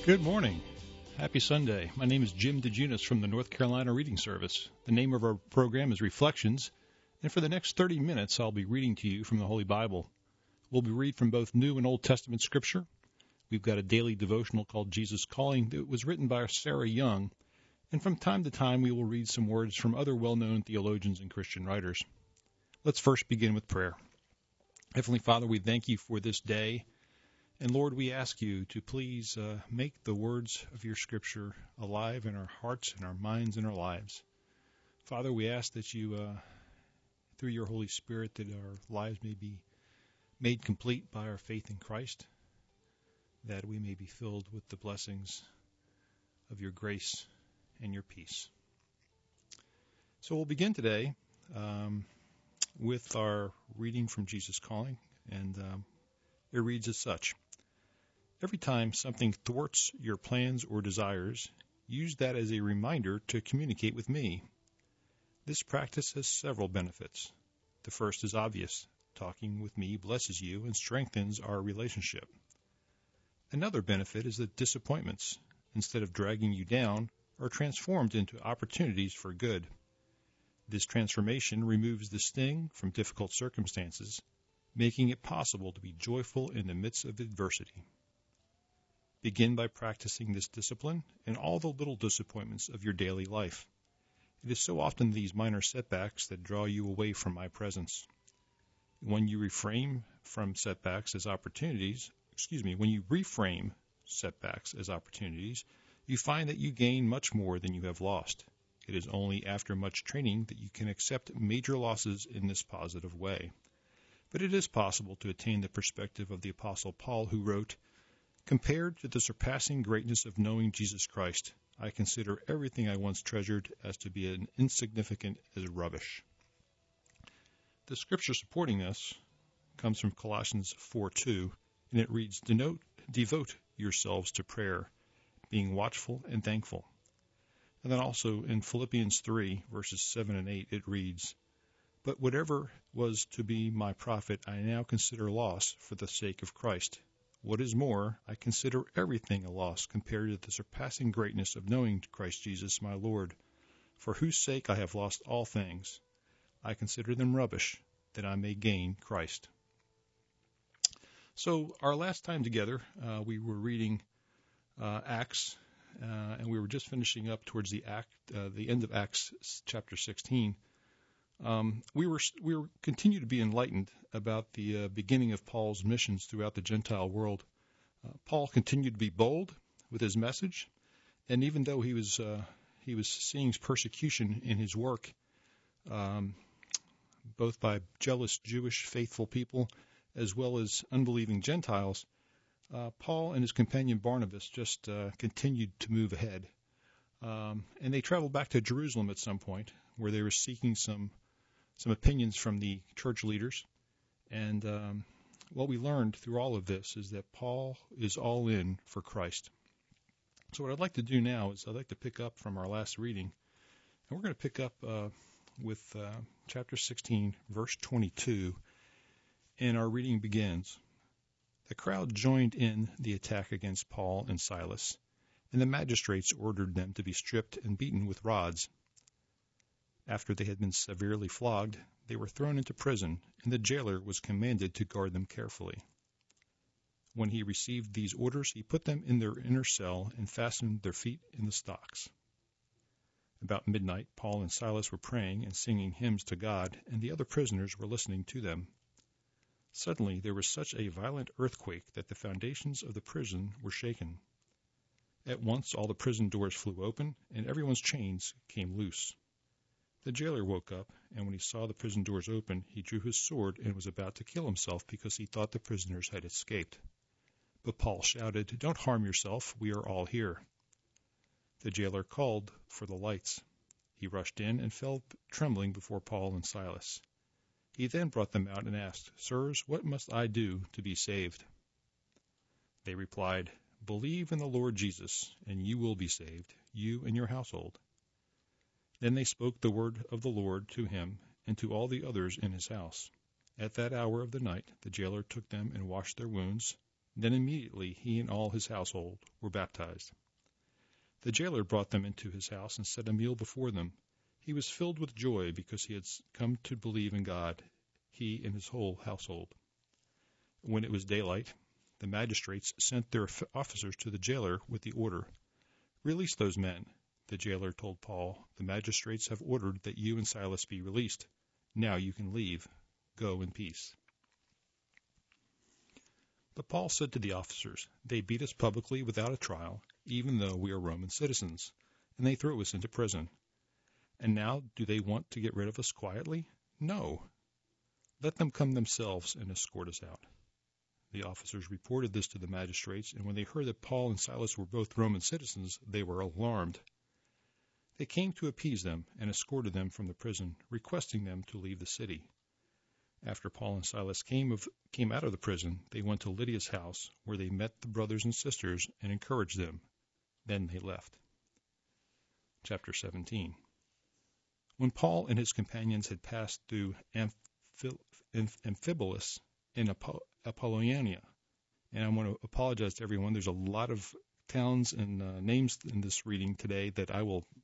Good morning. Happy Sunday. My name is Jim DeJunis from the North Carolina Reading Service. The name of our program is Reflections, and for the next 30 minutes I'll be reading to you from the Holy Bible. We'll be reading from both New and Old Testament Scripture. We've got a daily devotional called Jesus Calling that was written by Sarah Young, and from time to time we will read some words from other well-known theologians and Christian writers. Let's first begin with prayer. Heavenly Father, we thank you for this day. And Lord, we ask you to please make the words of your Scripture alive in our hearts and our minds and our lives. Father, we ask that you, through your Holy Spirit, that our lives may be made complete by our faith in Christ, that we may be filled with the blessings of your grace and your peace. So we'll begin today with our reading from Jesus Calling, and it reads as such. Every time something thwarts your plans or desires, use that as a reminder to communicate with me. This practice has several benefits. The first is obvious. Talking with me blesses you and strengthens our relationship. Another benefit is that disappointments, instead of dragging you down, are transformed into opportunities for good. This transformation removes the sting from difficult circumstances, making it possible to be joyful in the midst of adversity. Begin by practicing this discipline in all the little disappointments of your daily life. It is so often these minor setbacks that draw you away from my presence. When you reframe setbacks as opportunities, you find that you gain much more than you have lost. It is only after much training that you can accept major losses in this positive way. But it is possible to attain the perspective of the Apostle Paul, who wrote, "Compared to the surpassing greatness of knowing Jesus Christ, I consider everything I once treasured as to be an insignificant as rubbish." The scripture supporting this comes from Colossians 4:2, and it reads, "Devote yourselves to prayer, being watchful and thankful." And then also in Philippians 3, verses 7 and 8, it reads, "But whatever was to be my profit, I now consider loss for the sake of Christ. What is more, I consider everything a loss compared to the surpassing greatness of knowing Christ Jesus my Lord, for whose sake I have lost all things. I consider them rubbish, that I may gain Christ." So our last time together, we were reading Acts, and we were just finishing up towards the end of Acts chapter 16. We were continue to be enlightened about the beginning of Paul's missions throughout the Gentile world. Paul continued to be bold with his message, and even though he was seeing persecution in his work, both by jealous Jewish faithful people as well as unbelieving Gentiles, Paul and his companion Barnabas just continued to move ahead, and they traveled back to Jerusalem at some point, where they were seeking some opinions from the church leaders. And what we learned through all of this is that Paul is all in for Christ. So what I'd like to do now is I'd like to pick up from our last reading, and we're going to pick up with chapter 16, verse 22, and our reading begins. The crowd joined in the attack against Paul and Silas, and the magistrates ordered them to be stripped and beaten with rods. After they had been severely flogged, they were thrown into prison, and the jailer was commanded to guard them carefully. When he received these orders, he put them in their inner cell and fastened their feet in the stocks. About midnight, Paul and Silas were praying and singing hymns to God, and the other prisoners were listening to them. Suddenly there was such a violent earthquake that the foundations of the prison were shaken. At once all the prison doors flew open, and everyone's chains came loose. The jailer woke up, and when he saw the prison doors open, he drew his sword and was about to kill himself because he thought the prisoners had escaped. But Paul shouted, "Don't harm yourself, we are all here." The jailer called for the lights. He rushed in and fell trembling before Paul and Silas. He then brought them out and asked, "Sirs, what must I do to be saved?" They replied, "Believe in the Lord Jesus, and you will be saved, you and your household." Then they spoke the word of the Lord to him and to all the others in his house. At that hour of the night, the jailer took them and washed their wounds. Then immediately he and all his household were baptized. The jailer brought them into his house and set a meal before them. He was filled with joy because he had come to believe in God, he and his whole household. When it was daylight, the magistrates sent their officers to the jailer with the order, "Release those men." The jailer told Paul, "The magistrates have ordered that you and Silas be released. Now you can leave. Go in peace." But Paul said to the officers, "They beat us publicly without a trial, even though we are Roman citizens, and they threw us into prison. And now do they want to get rid of us quietly? No. Let them come themselves and escort us out." The officers reported this to the magistrates, and when they heard that Paul and Silas were both Roman citizens, they were alarmed. They came to appease them and escorted them from the prison, requesting them to leave the city. After Paul and Silas came out of the prison, they went to Lydia's house, where they met the brothers and sisters and encouraged them. Then they left. Chapter 17. When Paul and his companions had passed through Amphipolis and Apollonia, and I want to apologize to everyone, there's a lot of towns and names in this reading today that I will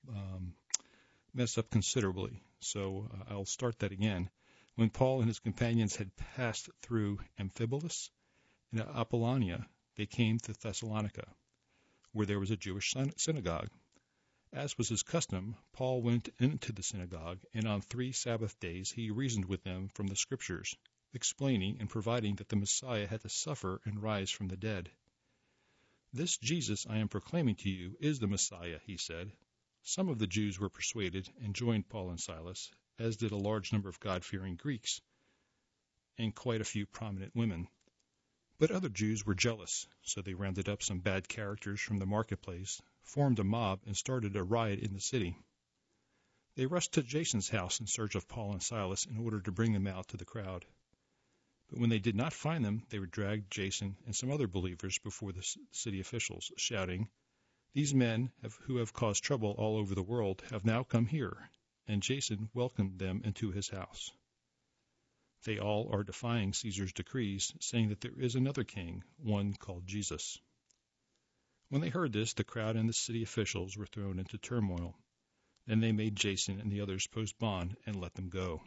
mess up considerably, so I'll start that again. When Paul and his companions had passed through Amphipolis and Apollonia, they came to Thessalonica, where there was a Jewish synagogue. As was his custom, Paul went into the synagogue, and on 3 Sabbath days he reasoned with them from the Scriptures, explaining and providing that the Messiah had to suffer and rise from the dead. "This Jesus I am proclaiming to you is the Messiah," he said. Some of the Jews were persuaded and joined Paul and Silas, as did a large number of God-fearing Greeks and quite a few prominent women. But other Jews were jealous, so they rounded up some bad characters from the marketplace, formed a mob, and started a riot in the city. They rushed to Jason's house in search of Paul and Silas in order to bring them out to the crowd. But when they did not find them, they dragged Jason and some other believers before the city officials, shouting, "These men who have caused trouble all over the world have now come here," and Jason welcomed them into his house. They all are defying Caesar's decrees, saying that there is another king, one called Jesus. When they heard this, the crowd and the city officials were thrown into turmoil. Then they made Jason and the others post bond and let them go.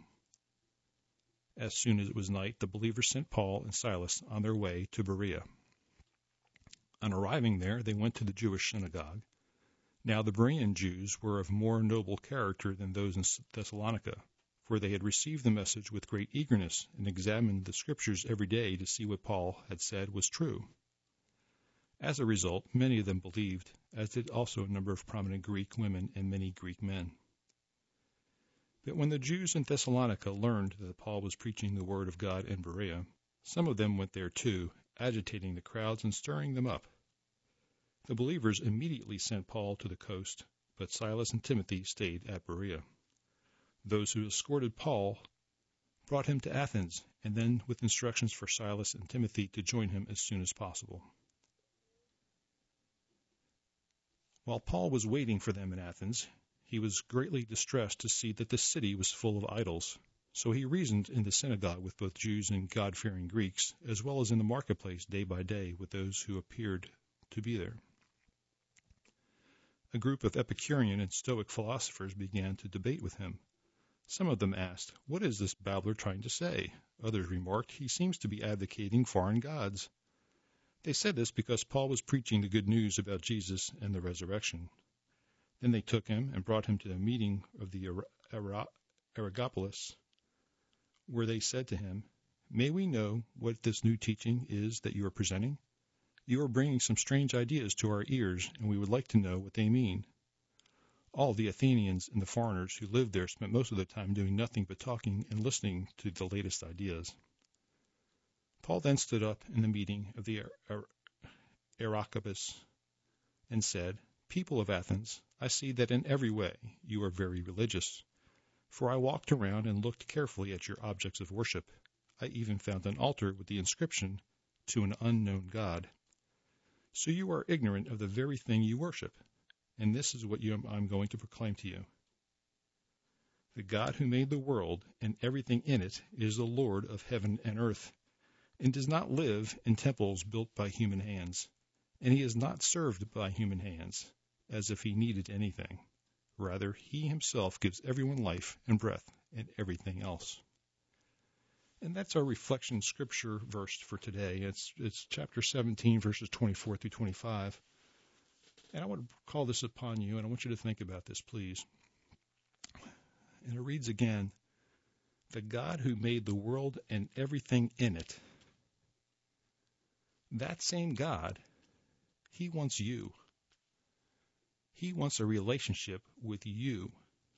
As soon as it was night, the believers sent Paul and Silas on their way to Berea. On arriving there, they went to the Jewish synagogue. Now the Berean Jews were of more noble character than those in Thessalonica, for they had received the message with great eagerness and examined the Scriptures every day to see what Paul had said was true. As a result, many of them believed, as did also a number of prominent Greek women and many Greek men. But when the Jews in Thessalonica learned that Paul was preaching the word of God in Berea, some of them went there too, agitating the crowds and stirring them up. The believers immediately sent Paul to the coast, but Silas and Timothy stayed at Berea. Those who escorted Paul brought him to Athens, and then with instructions for Silas and Timothy to join him as soon as possible. While Paul was waiting for them in Athens, he was greatly distressed to see that the city was full of idols. So he reasoned in the synagogue with both Jews and God-fearing Greeks, as well as in the marketplace day by day with those who appeared to be there. A group of Epicurean and Stoic philosophers began to debate with him. Some of them asked, "What is this babbler trying to say?" Others remarked, "He seems to be advocating foreign gods." They said this because Paul was preaching the good news about Jesus and the resurrection. Then they took him and brought him to a meeting of the Areopagus, where they said to him, "May we know what this new teaching is that you are presenting? You are bringing some strange ideas to our ears, and we would like to know what they mean." All the Athenians and the foreigners who lived there spent most of their time doing nothing but talking and listening to the latest ideas. Paul then stood up in the meeting of the Areopagus and said, "People of Athens, I see that in every way you are very religious. For I walked around and looked carefully at your objects of worship. I even found an altar with the inscription, 'To an unknown God.' So you are ignorant of the very thing you worship, and this is what I'm going to proclaim to you. The God who made the world and everything in it is the Lord of heaven and earth, and does not live in temples built by human hands, and he is not served by human hands, as if he needed anything. Rather, he himself gives everyone life and breath and everything else. And that's our reflection scripture verse for today. It's chapter 17, verses 24 through 25. And I want to call this upon you, and I want you to think about this, please. And it reads again, "The God who made the world and everything in it, that same God, he wants you. He wants a relationship with you.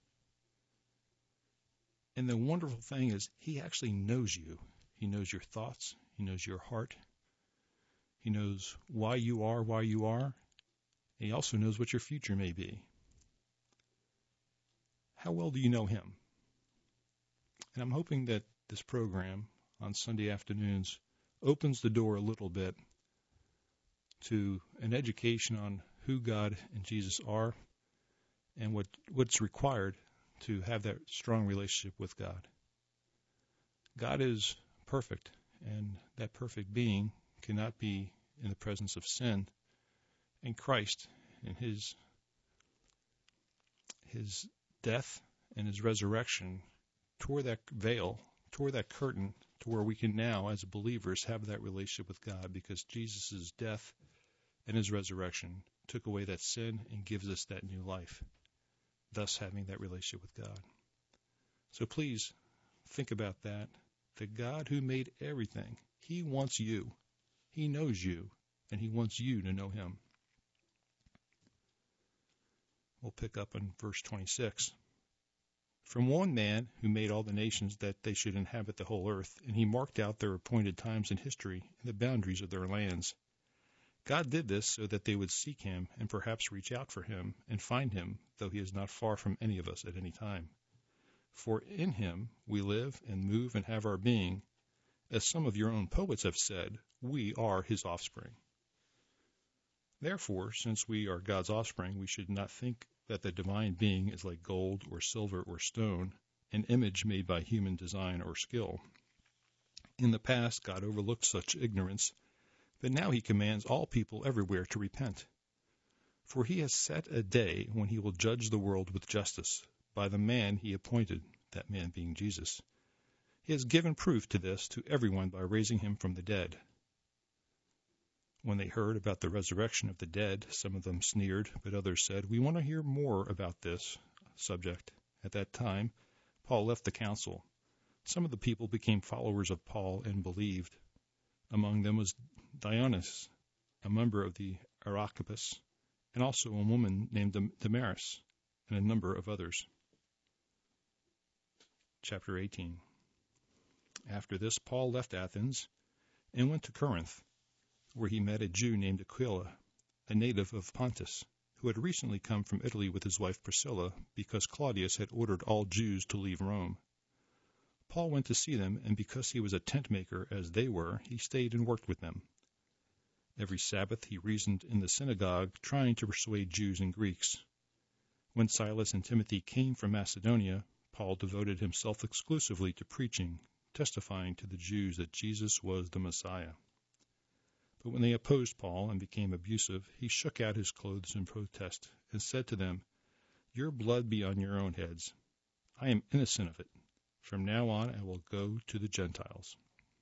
And the wonderful thing is, he actually knows you. He knows your thoughts. He knows your heart. He knows why you are. He also knows what your future may be. How well do you know him? And I'm hoping that this program on Sunday afternoons opens the door a little bit to an education on who God and Jesus are and what's required to have that strong relationship with God. God is perfect, and that perfect being cannot be in the presence of sin. And Christ, in his death and his resurrection, tore that veil, tore that curtain to where we can now, as believers, have that relationship with God, because Jesus' death and his resurrection took away that sin and gives us that new life, thus having that relationship with God. So please think about that. The God who made everything, he wants you. He knows you, and he wants you to know him. We'll pick up on verse 26. "From one man who made all the nations that they should inhabit the whole earth, and he marked out their appointed times in history and the boundaries of their lands. God did this so that they would seek him and perhaps reach out for him and find him, though he is not far from any of us at any time. For in him we live and move and have our being. As some of your own poets have said, we are his offspring. Therefore, since we are God's offspring, we should not think that the divine being is like gold or silver or stone, an image made by human design or skill. In the past, God overlooked such ignorance, but now he commands all people everywhere to repent. For he has set a day when he will judge the world with justice by the man he appointed, that man being Jesus. He has given proof to this to everyone by raising him from the dead." When they heard about the resurrection of the dead, some of them sneered, but others said, "We want to hear more about this subject." At that time, Paul left the council. Some of the people became followers of Paul and believed. Among them was Dionysius, a member of the Areopagus, and also a woman named Damaris, and a number of others. Chapter 18. After this, Paul left Athens and went to Corinth, where he met a Jew named Aquila, a native of Pontus, who had recently come from Italy with his wife Priscilla, because Claudius had ordered all Jews to leave Rome. Paul went to see them, and because he was a tent maker as they were, he stayed and worked with them. Every Sabbath he reasoned in the synagogue, trying to persuade Jews and Greeks. When Silas and Timothy came from Macedonia, Paul devoted himself exclusively to preaching, testifying to the Jews that Jesus was the Messiah. But when they opposed Paul and became abusive, he shook out his clothes in protest and said to them, "Your blood be on your own heads. I am innocent of it. From now on I will go to the Gentiles."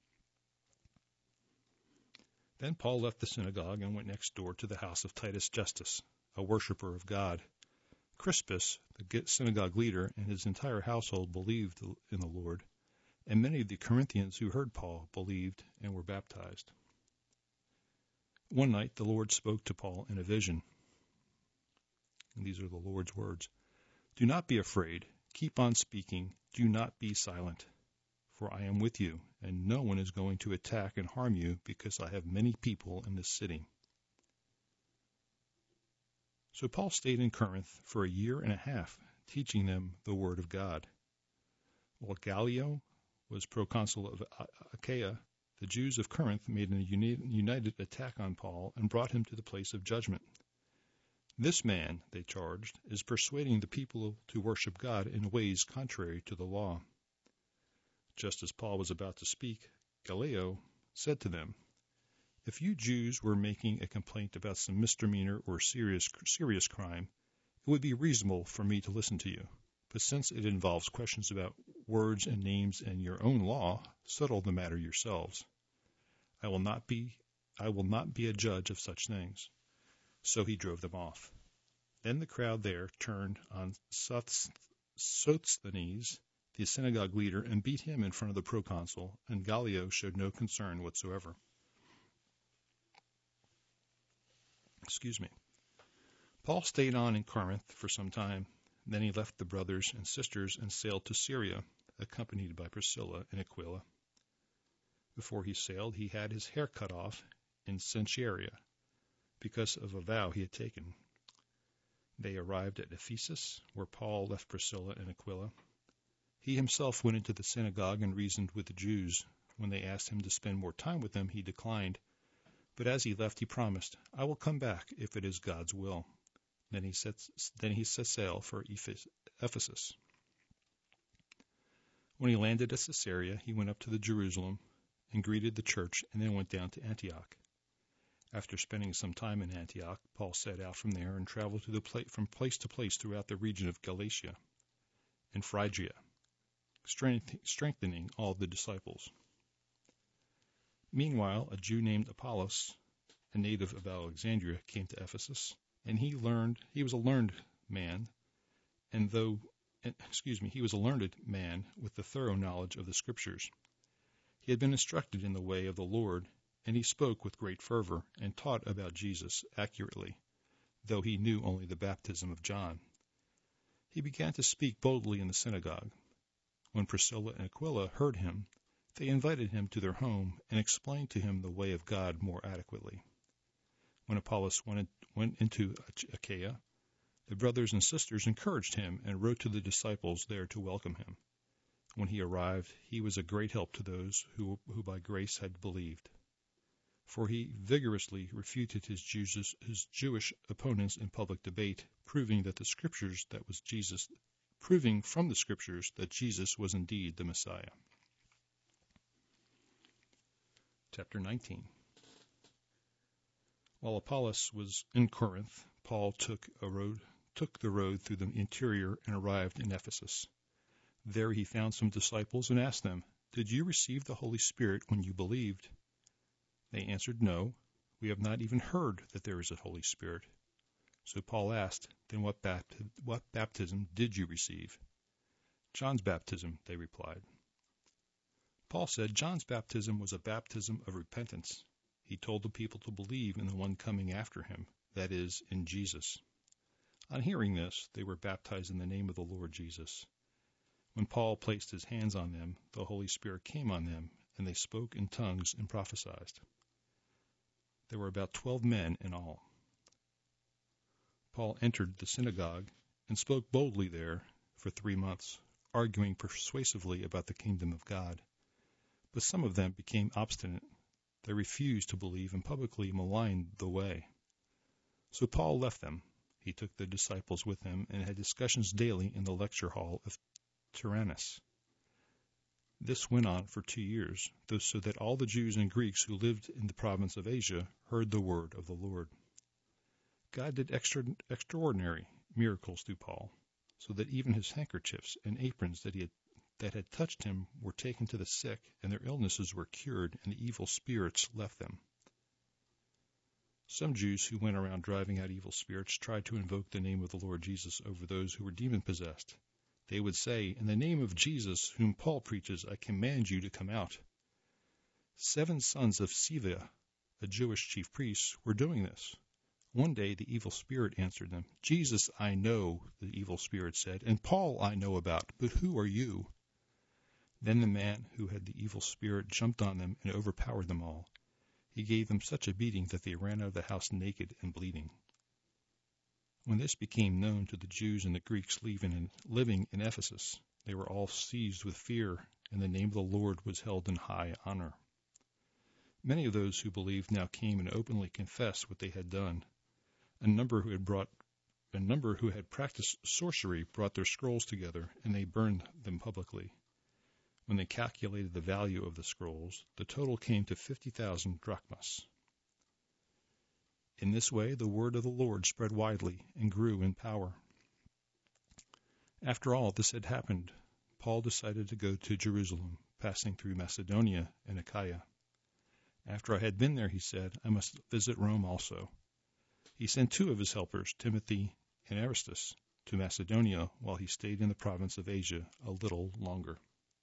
Then Paul left the synagogue and went next door to the house of Titus Justus, a worshiper of God. Crispus, the synagogue leader, and his entire household believed in the Lord, and many of the Corinthians who heard Paul believed and were baptized. One night the Lord spoke to Paul in a vision. And these are the Lord's words. "Do not be afraid. Keep on speaking. Do not be silent. For I am with you, and no one is going to attack and harm you, because I have many people in this city." So Paul stayed in Corinth for 1.5 years, teaching them the word of God. While Gallio was proconsul of Achaia, the Jews of Corinth made a united attack on Paul and brought him to the place of judgment. "This man," they charged, "is persuading the people to worship God in ways contrary to the law." Just as Paul was about to speak, Gallio, said to them, "If you Jews were making a complaint about some misdemeanor or serious crime, it would be reasonable for me to listen to you. But since it involves questions about words and names and your own law, settle the matter yourselves. I will not be a judge of such things." So he drove them off. Then the crowd there turned on Sosthenes, the synagogue leader, and beat him in front of the proconsul, and Gallio showed no concern whatsoever. Paul stayed on in Corinth for some time. Then he left the brothers and sisters and sailed to Syria, accompanied by Priscilla and Aquila. Before he sailed, he had his hair cut off in Cenchrea, because of a vow he had taken. They arrived at Ephesus, where Paul left Priscilla and Aquila. He himself went into the synagogue and reasoned with the Jews. When they asked him to spend more time with them, he declined. But as he left, he promised, "I will come back if it is God's will." Then he set sail for Ephesus. When he landed at Caesarea, he went up to Jerusalem and greeted the church, and then went down to Antioch. After spending some time in Antioch, Paul set out from there and traveled from place to place throughout the region of Galatia and Phrygia, strengthening all the disciples. Meanwhile, a Jew named Apollos, a native of Alexandria, came to Ephesus, and he was a learned man, he was a learned man with a thorough knowledge of the Scriptures. He had been instructed in the way of the Lord, and he spoke with great fervor and taught about Jesus accurately, though he knew only the baptism of John. He began to speak boldly in the synagogue. When Priscilla and Aquila heard him, they invited him to their home and explained to him the way of God more adequately. When Apollos went into Achaia, the brothers and sisters encouraged him and wrote to the disciples there to welcome him. When he arrived, he was a great help to those who by grace had believed. For he vigorously refuted his Jewish opponents in public debate, proving from the Scriptures that Jesus was indeed the Messiah. Chapter 19. While Apollos was in Corinth, Paul took the road through the interior and arrived in Ephesus. There he found some disciples and asked them, "Did you receive the Holy Spirit when you believed?" They answered, "No, we have not even heard that there is a Holy Spirit." So Paul asked, "Then what baptism did you receive?" "John's baptism," they replied. Paul said John's baptism was a baptism of repentance. He told the people to believe in the one coming after him, that is, in Jesus. On hearing this, they were baptized in the name of the Lord Jesus. When Paul placed his hands on them, the Holy Spirit came on them, and they spoke in tongues and prophesied. There were about 12 men in all. Paul entered the synagogue and spoke boldly there for 3 months, arguing persuasively about the kingdom of God. But some of them became obstinate. They refused to believe and publicly maligned the way. So Paul left them. He took the disciples with him and had discussions daily in the lecture hall of Tyrannus. This went on for 2 years, so that all the Jews and Greeks who lived in the province of Asia heard the word of the Lord. God did extraordinary miracles through Paul, so that even his handkerchiefs and aprons that had touched him were taken to the sick, and their illnesses were cured, and the evil spirits left them. Some Jews who went around driving out evil spirits tried to invoke the name of the Lord Jesus over those who were demon-possessed. They would say, "In the name of Jesus, whom Paul preaches, I command you to come out." 7 sons of Sceva, a Jewish chief priest, were doing this. One day the evil spirit answered them. "Jesus I know," the evil spirit said, "and Paul I know about, but who are you?" Then the man who had the evil spirit jumped on them and overpowered them all. He gave them such a beating that they ran out of the house naked and bleeding. When this became known to the Jews and the Greeks living in Ephesus, they were all seized with fear, and the name of the Lord was held in high honor. Many of those who believed now came and openly confessed what they had done. A number who had practiced sorcery brought their scrolls together, and they burned them publicly. When they calculated the value of the scrolls, the total came to 50,000 drachmas. In this way, the word of the Lord spread widely and grew in power. After all this had happened, Paul decided to go to Jerusalem, passing through Macedonia and Achaia. After I had been there, he said, I must visit Rome also. He sent 2 of his helpers, Timothy and Aristus, to Macedonia while he stayed in the province of Asia a little longer.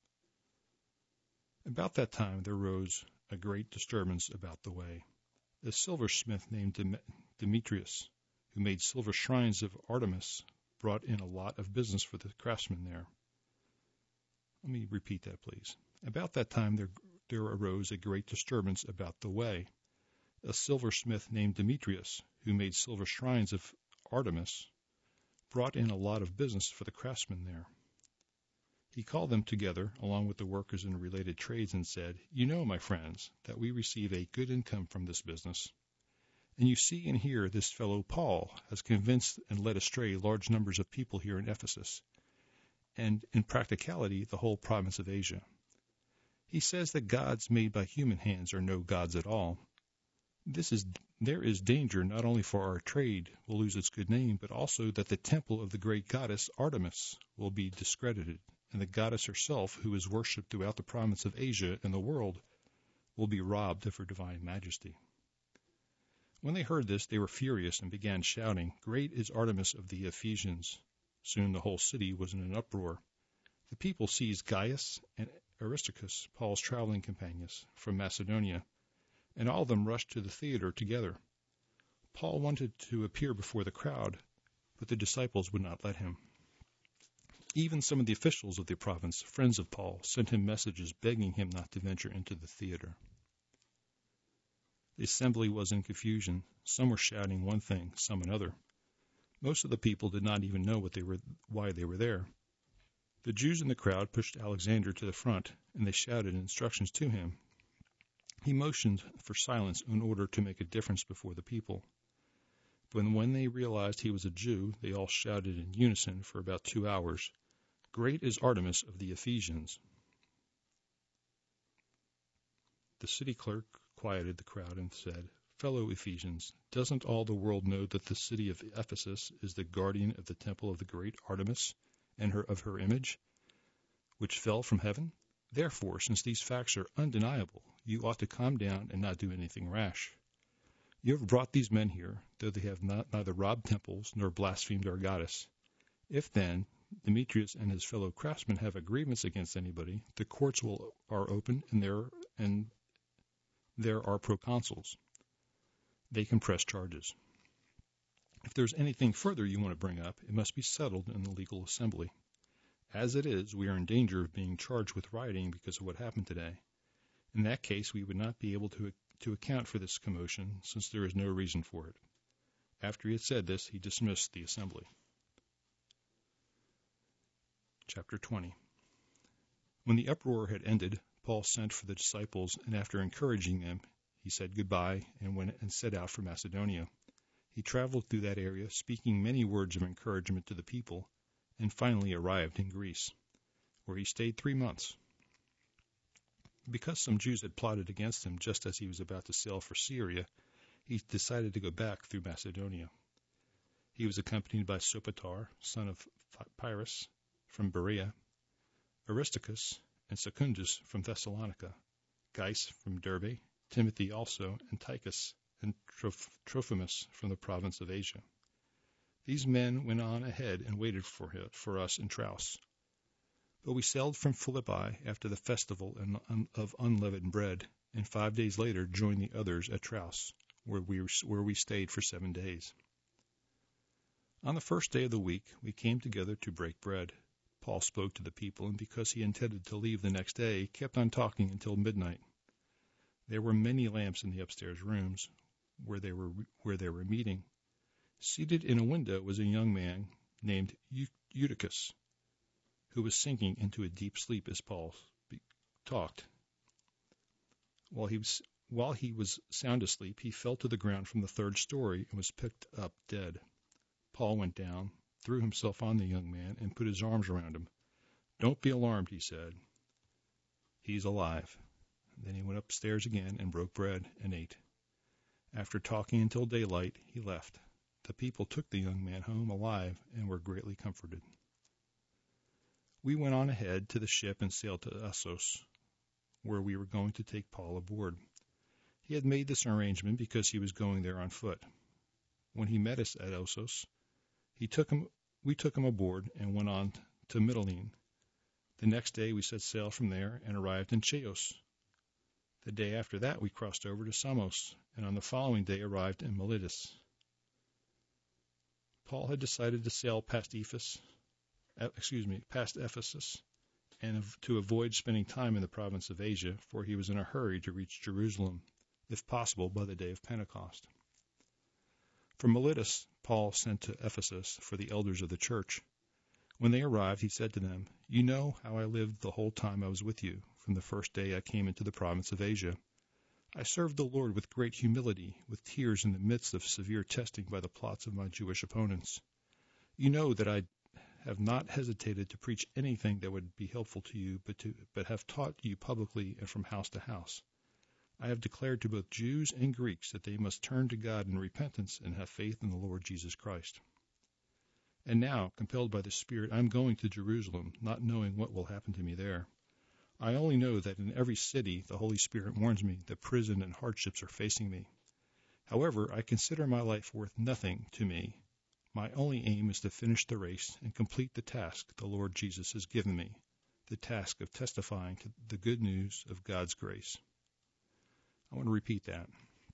About that time there arose a great disturbance about the way. A silversmith named Demetrius, who made silver shrines of Artemis, brought in a lot of business for the craftsmen there. Let me repeat that, please. About that time there arose a great disturbance about the way. A silversmith named Demetrius, who made silver shrines of Artemis, brought in a lot of business for the craftsmen there. He called them together, along with the workers in related trades, and said, You know, my friends, that we receive a good income from this business. And you see and hear this fellow Paul has convinced and led astray large numbers of people here in Ephesus, and in practicality the whole province of Asia. He says that gods made by human hands are no gods at all. There is danger not only for our trade will lose its good name, but also that the temple of the great goddess Artemis will be discredited, and the goddess herself, who is worshipped throughout the province of Asia and the world, will be robbed of her divine majesty. When they heard this, they were furious and began shouting, Great is Artemis of the Ephesians. Soon the whole city was in an uproar. The people seized Gaius and Aristarchus, Paul's traveling companions, from Macedonia, and all of them rushed to the theater together. Paul wanted to appear before the crowd, but the disciples would not let him. Even some of the officials of the province, friends of Paul, sent him messages begging him not to venture into the theater. The assembly was in confusion. Some were shouting one thing, some another. Most of the people did not even know why they were there. The Jews in the crowd pushed Alexander to the front, and they shouted instructions to him. He motioned for silence in order to make a difference before the people. But when they realized he was a Jew, they all shouted in unison for about 2 hours, Great is Artemis of the Ephesians. The city clerk quieted the crowd and said, Fellow Ephesians, doesn't all the world know that the city of Ephesus is the guardian of the temple of the great Artemis and of her image, which fell from heaven? Therefore, since these facts are undeniable, you ought to calm down and not do anything rash. You have brought these men here, though they have neither robbed temples nor blasphemed our goddess. If then Demetrius and his fellow craftsmen have a grievance against anybody, the courts are open, and there are proconsuls. They can press charges. If there's anything further you want to bring up, it must be settled in the legal assembly. As it is, we are in danger of being charged with rioting because of what happened today. In that case, we would not be able to account for this commotion, since there is no reason for it. After he had said this, he dismissed the assembly. Chapter 20. When the uproar had ended, Paul sent for the disciples, and after encouraging them, he said goodbye and went and set out for Macedonia. He traveled through that area, speaking many words of encouragement to the people, and finally arrived in Greece, where he stayed 3 months. Because some Jews had plotted against him just as he was about to sail for Syria, he decided to go back through Macedonia. He was accompanied by Sopater, son of Pyrrhus, from Berea, Aristarchus and Secundus from Thessalonica, Gaius from Derbe, Timothy also, and Tychus and Trophimus from the province of Asia. These men went on ahead and waited for us in Troas. But we sailed from Philippi after the festival of unleavened bread, and 5 days later joined the others at Troas, where we stayed for 7 days. On the first day of the week, we came together to break bread. Paul spoke to the people, and because he intended to leave the next day, kept on talking until midnight. There were many lamps in the upstairs rooms where they were meeting. Seated in a window was a young man named Eutychus, who was sinking into a deep sleep as Paul talked. While he was sound asleep, he fell to the ground from the 3rd story and was picked up dead. Paul went down, threw himself on the young man, and put his arms around him. "Don't be alarmed," he said. he's alive." Then he went upstairs again and broke bread and ate. After talking until daylight, he left. The people took the young man home alive and were greatly comforted. We went on ahead to the ship and sailed to Assos, where we were going to take Paul aboard. He had made this arrangement because he was going there on foot. When he met us at Assos, we took him aboard and went on to Mytilene. The next day we set sail from there and arrived in Chios. The day after that we crossed over to Samos, and on the following day arrived in Miletus. Paul had decided to sail past Ephesus, and to avoid spending time in the province of Asia, for he was in a hurry to reach Jerusalem, if possible by the day of Pentecost. From Miletus, Paul sent to Ephesus for the elders of the church. When they arrived, he said to them, "You know how I lived the whole time I was with you, from the first day I came into the province of Asia. I served the Lord with great humility, with tears in the midst of severe testing by the plots of my Jewish opponents. You know that I have not hesitated to preach anything that would be helpful to you, but have taught you publicly and from house to house. I have declared to both Jews and Greeks that they must turn to God in repentance and have faith in the Lord Jesus Christ. And now, compelled by the Spirit, I am going to Jerusalem, not knowing what will happen to me there. I only know that in every city the Holy Spirit warns me that prison and hardships are facing me. However, I consider my life worth nothing to me. My only aim is to finish the race and complete the task the Lord Jesus has given me, the task of testifying to the good news of God's grace." I want to repeat that.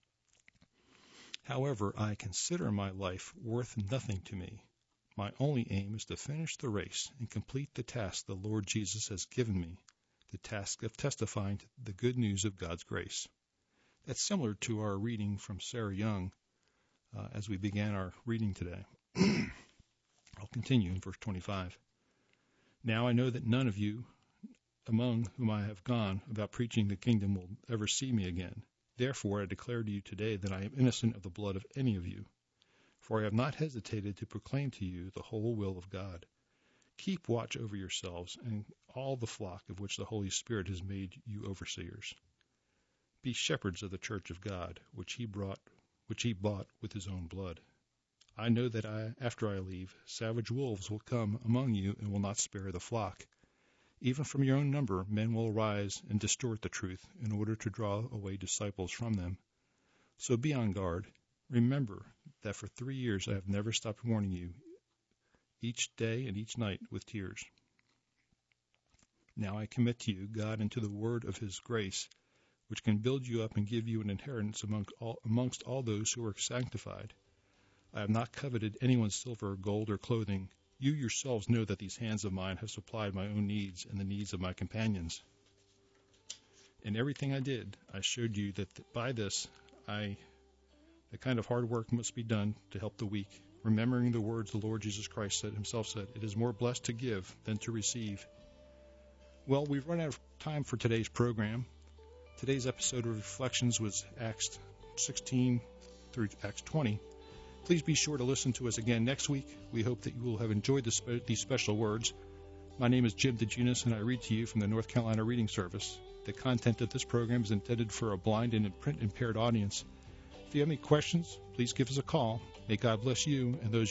However, I consider my life worth nothing to me. My only aim is to finish the race and complete the task the Lord Jesus has given me, the task of testifying to the good news of God's grace. That's similar to our reading from Sarah Young as we began our reading today. I'll continue in verse 25. "Now I know that none of you among whom I have gone about preaching the kingdom will ever see me again. Therefore I declare to you today that I am innocent of the blood of any of you. For I have not hesitated to proclaim to you the whole will of God. Keep watch over yourselves and all the flock of which the Holy Spirit has made you overseers. Be shepherds of the church of God, which he bought with his own blood. I know that after I leave, savage wolves will come among you and will not spare the flock. Even from your own number, men will arise and distort the truth in order to draw away disciples from them. So be on guard. Remember that for 3 years I have never stopped warning you, each day and each night with tears. Now I commit to you God and to the word of his grace, which can build you up and give you an inheritance amongst all those who are sanctified. I have not coveted anyone's silver or gold or clothing. You yourselves know that these hands of mine have supplied my own needs and the needs of my companions. In everything I did, I showed you that by this, the kind of hard work must be done to help the weak, remembering the words the Lord Jesus Christ himself said, "It is more blessed to give than to receive." Well, we've run out of time for today's program. Today's episode of Reflections was Acts 16 through Acts 20. Please be sure to listen to us again next week. We hope that you will have enjoyed these special words. My name is Jim DeGenis, and I read to you from the North Carolina Reading Service. The content of this program is intended for a blind and print-impaired audience. If you have any questions, please give us a call. May God bless you and those